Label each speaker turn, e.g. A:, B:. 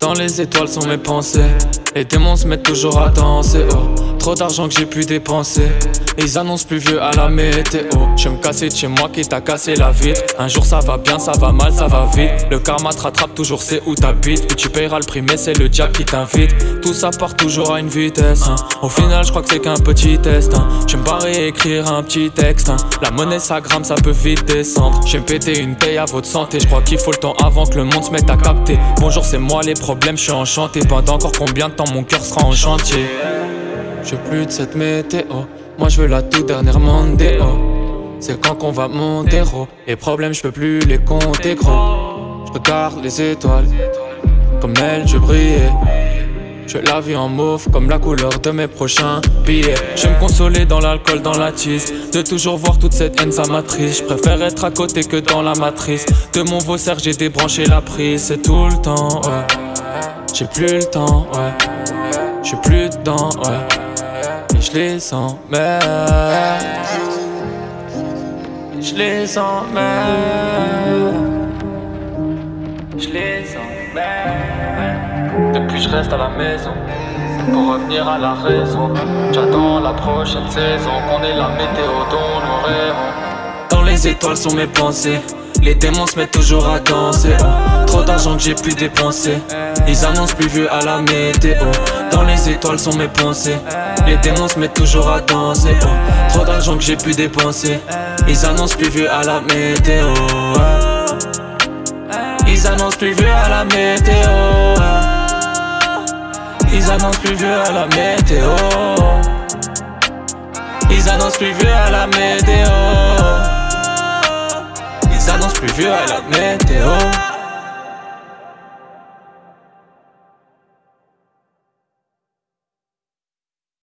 A: Dans les étoiles sont mes pensées. Les démons se mettent toujours à danser. Oh, trop d'argent que j'ai pu dépenser. Ils annoncent plus vieux à la météo. Je me casser de chez moi qui t'a cassé la vitre. Un jour ça va bien, ça va mal, ça va vite. Le karma te rattrape toujours, c'est où t'habites. Puis tu payeras le prix mais c'est le diable qui t'invite. Tout ça part toujours à une vitesse hein. Au final je crois que c'est qu'un petit test hein. Je me barrer et écrire un petit texte hein. La monnaie ça grimpe, ça peut vite descendre. J'ai pété une paye à votre santé. Je crois qu'il faut le temps avant que le monde se mette à capter. Bonjour c'est moi les problèmes, je suis enchanté. Pendant encore combien de temps mon cœur sera en chantier. Je veux plus de cette météo. Moi je veux la toute dernière Mondeo. C'est quand qu'on va monter gros. Les problèmes je peux plus les compter gros. Je regarde les étoiles. Comme elles je brillais. Je veux la vie en mauve comme la couleur de mes prochains billets. Je vais me consoler dans l'alcool, dans la tease. De toujours voir toute cette haine ça m'attriste. Je préfère être à côté que dans la matrice. De mon Vaussaire j'ai débranché la prise. C'est tout le temps ouais. J'ai plus le temps ouais. J'suis plus dedans ouais. Et je les emmerde. Je les emmerde. Je les emmerde. Depuis je reste à la maison pour revenir à la raison. J'attends la prochaine saison qu'on ait la météo dont nous rêvons. Dans les étoiles sont mes pensées. Les démons se mettent toujours à danser oh. Trop d'argent que j'ai pu dépenser. Ils annoncent plus vieux à la météo. Dans les étoiles sont mes pensées. Les démons se mettent toujours à danser oh. Trop d'argent que j'ai pu dépenser. Ils annoncent plus vieux à la météo ouais. Ils annoncent plus vieux à la météo ouais. Ils annoncent plus vieux à la météo. Ils annoncent plus vieux à la météo. Ils annoncent plus vieux à la météo.